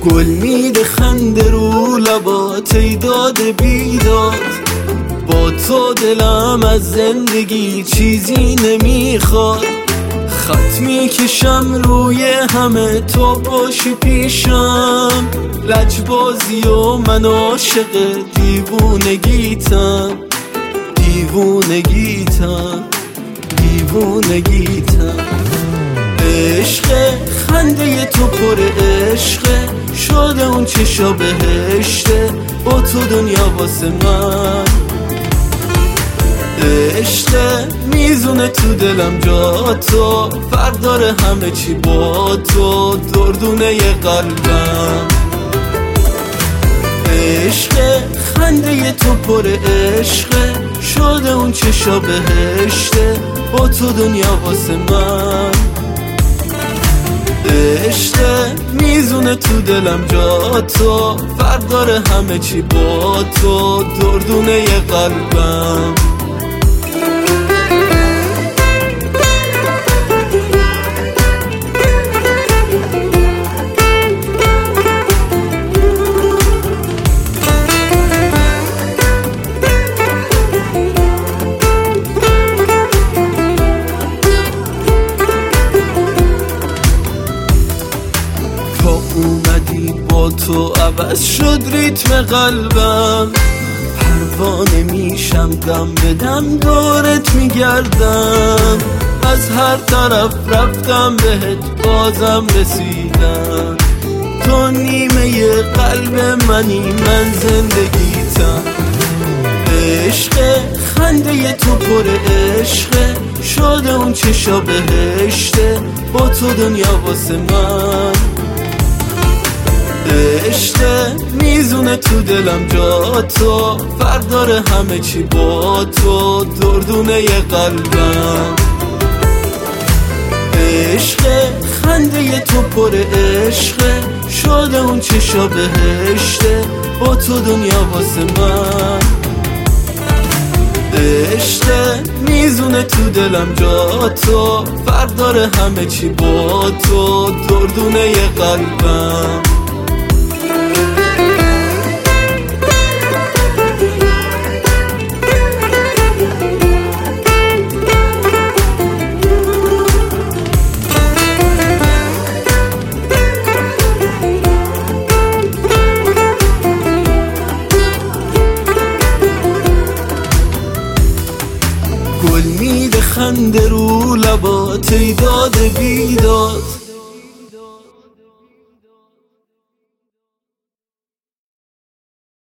گل میده خنده رو لبات ای داد بیداد. با تو دلم از زندگی چیزی نمیخواد. خط میکشم روی همه تو باشی پیشم. لجبازی و من عاشق دیوونگیتم. دیوونگیتم دیوونگیتم. عشق خنده تو پر عشقه، شده اون چشا بهشته، با تو دنیا واسه من. عشق میزونه تو دلم جا تو، فرق داره همه چی با تو، دردونه قلبم. عشق خنده تو پر عشقه، شده اون چشا بهشته، با تو دنیا واسه من. عشق میزونه تو دلم جا تو، فرق داره همه چی با تو، دردونه قلبم. اومدی با تو عوض شد ریتم قلبم. پروانه میشم دم به دم دورت میگردم. از هر طرف رفتم بهت بازم رسیدم. تو نیمه قلب منی من زندگیتم. عشق خنده تو پر عشقه، شده اون چشا بهشته، با تو دنیا واسه من. عشق میزونه تو دلم جا تو، فرق داره همه چی با تو، دردونه قلبم. عشق خنده تو پر عشقه، شده اون چشا بهشته، با تو دنیا واسه من. عشق میزونه تو دلم جا تو، فرق داره همه چی با تو، دردونه قلبم. گل میده خنده رو لبات ای داد بیداد.